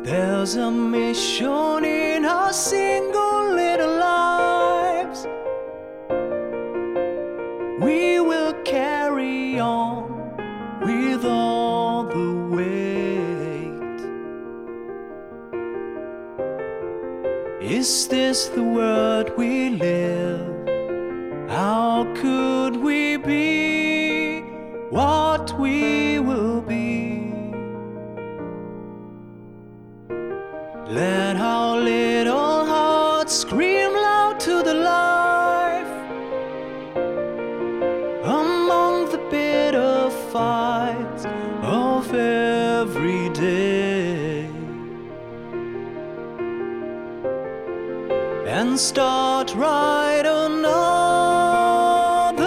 There's a mission in our single little lives. We will carry on with all the weight. Is this the world we live? How could we be what we will be? Let our little hearts scream loud to the life among the bitter fights of every day, and start right another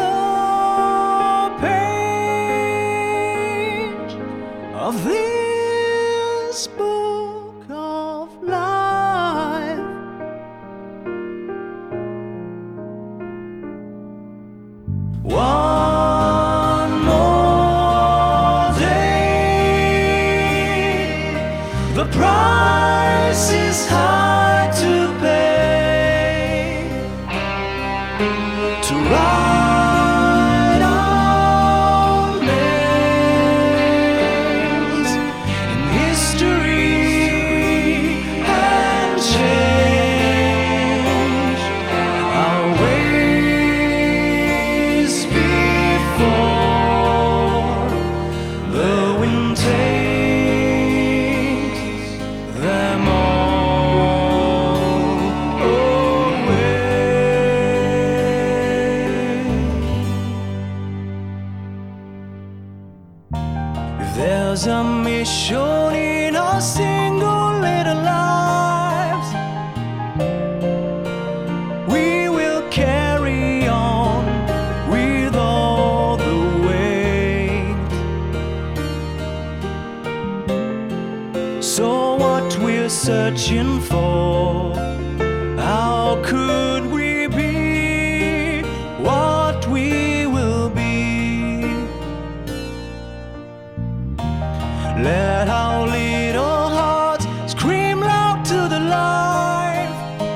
page of this book of life. One more day, the price is high to pay, to write our names in history and change our ways before the wind takes them all away. If there's a mission in our single little lives, we will carry on with all the weight. So what we're searching for, how could we be what we will be? Let our little hearts scream loud to the light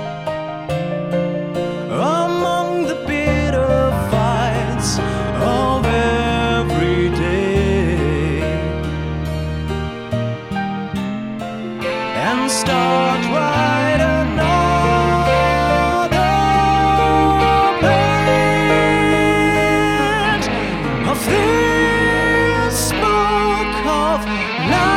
among the bitter fights of every day, and start right another page of this book of life.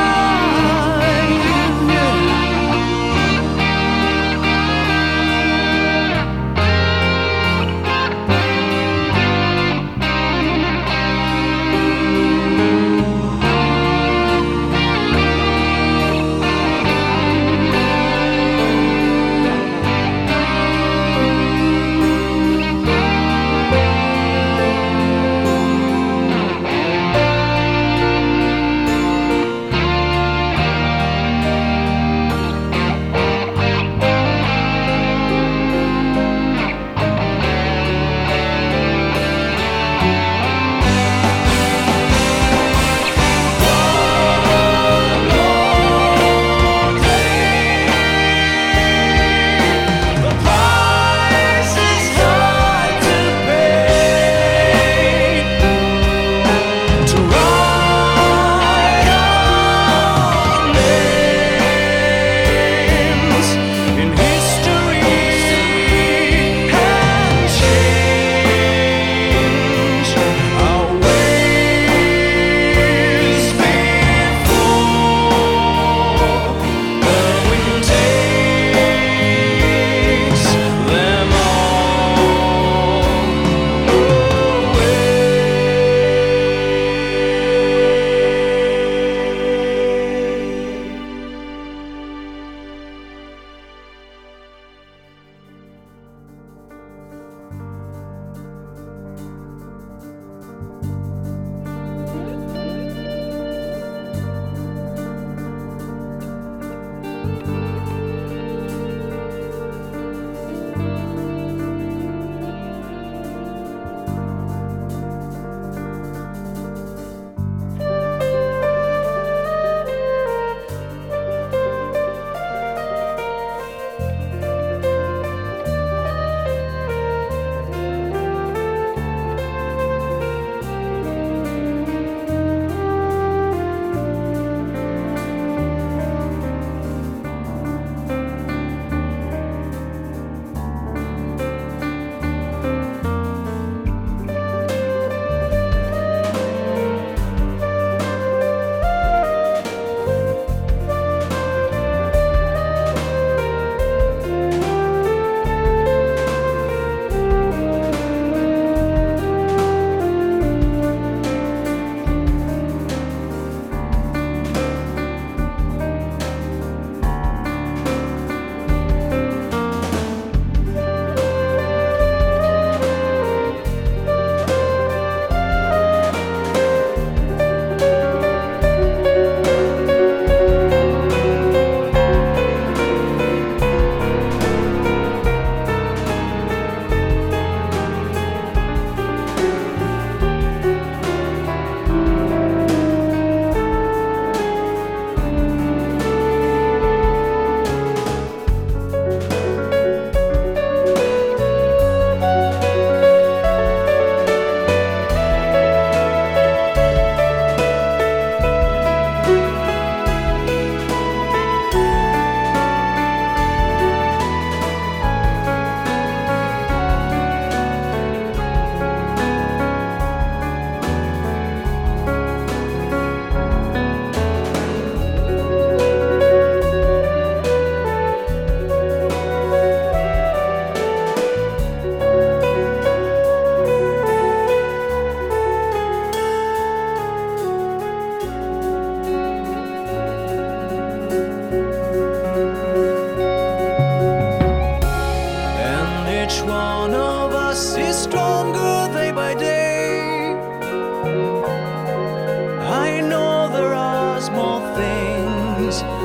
is